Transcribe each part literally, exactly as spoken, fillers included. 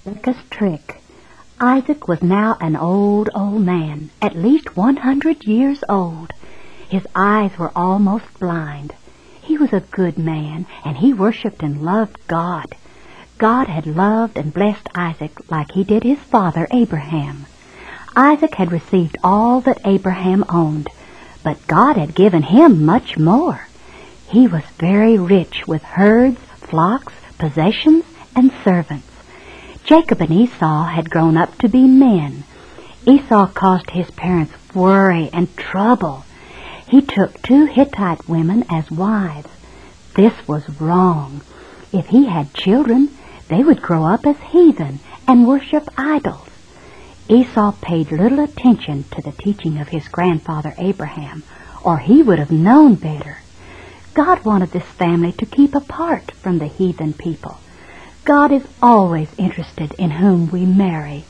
Rebekah's trick. Isaac was now an old, old man, at least one hundred years old. His eyes were almost blind. He was a good man, and he worshipped and loved God. God had loved and blessed Isaac like he did his father Abraham. Isaac had received all that Abraham owned, but God had given him much more. He was very rich with herds, flocks, possessions, and servants. Jacob and Esau had grown up to be men. Esau caused his parents worry and trouble. He took two Hittite women as wives. This was wrong. If he had children, they would grow up as heathen and worship idols. Esau paid little attention to the teaching of his grandfather Abraham, or he would have known better. God wanted this family to keep apart from the heathen people. God is always interested in whom we marry.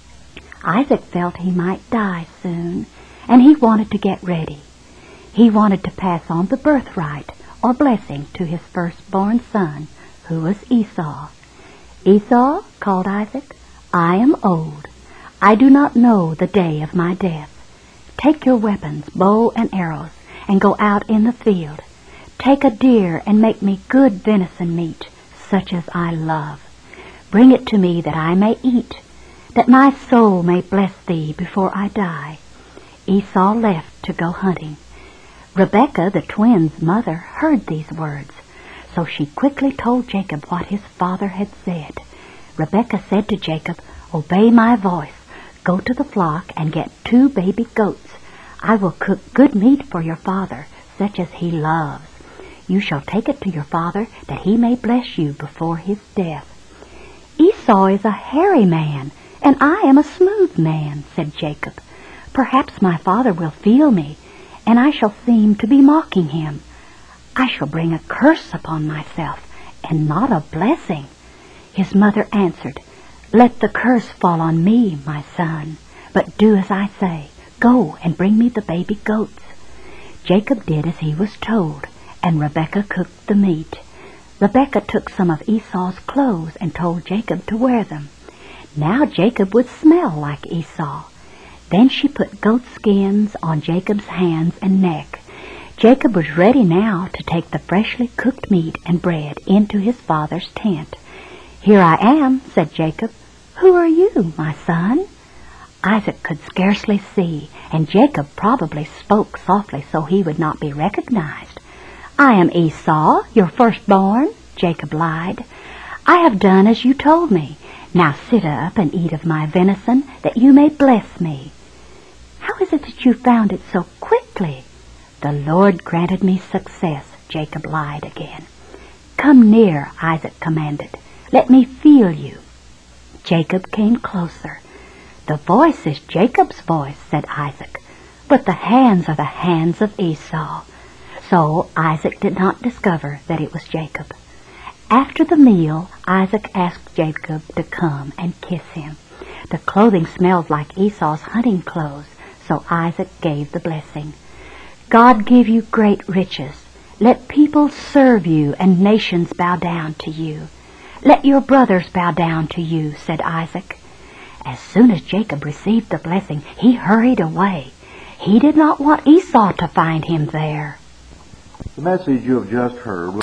Isaac felt he might die soon, and he wanted to get ready. He wanted to pass on the birthright or blessing to his firstborn son, who was Esau. "Esau," called Isaac, "I am old. I do not know the day of my death. Take your weapons, bow and arrows, and go out in the field. Take a deer and make me good venison meat, such as I love. Bring it to me that I may eat, that my soul may bless thee before I die." Esau left to go hunting. Rebekah, the twins' mother, heard these words, so she quickly told Jacob what his father had said. Rebekah said to Jacob, "Obey my voice. Go to the flock and get two baby goats. I will cook good meat for your father, such as he loves. You shall take it to your father, that he may bless you before his death." "Esau is a hairy man, and I am a smooth man," said Jacob. "Perhaps my father will feel me, and I shall seem to be mocking him. I shall bring a curse upon myself, and not a blessing." His mother answered, "Let the curse fall on me, my son, but do as I say. Go and bring me the baby goats." Jacob did as he was told, and Rebekah cooked the meat. Rebekah took some of Esau's clothes and told Jacob to wear them. Now Jacob would smell like Esau. Then she put goat skins on Jacob's hands and neck. Jacob was ready now to take the freshly cooked meat and bread into his father's tent. "Here I am," said Jacob. "Who are you, my son?" Isaac could scarcely see, and Jacob probably spoke softly so he would not be recognized. "I am Esau, your firstborn," Jacob lied. "I have done as you told me. Now sit up and eat of my venison, that you may bless me." "How is it that you found it so quickly?" "The Lord granted me success," Jacob lied again. "Come near," Isaac commanded. "Let me feel you." Jacob came closer. "The voice is Jacob's voice," said Isaac, "but the hands are the hands of Esau." So Isaac did not discover that it was Jacob. After the meal, Isaac asked Jacob to come and kiss him. The clothing smelled like Esau's hunting clothes, so Isaac gave the blessing. "God give you great riches. Let people serve you and nations bow down to you. Let your brothers bow down to you," said Isaac. As soon as Jacob received the blessing, he hurried away. He did not want Esau to find him there. The message you have just heard was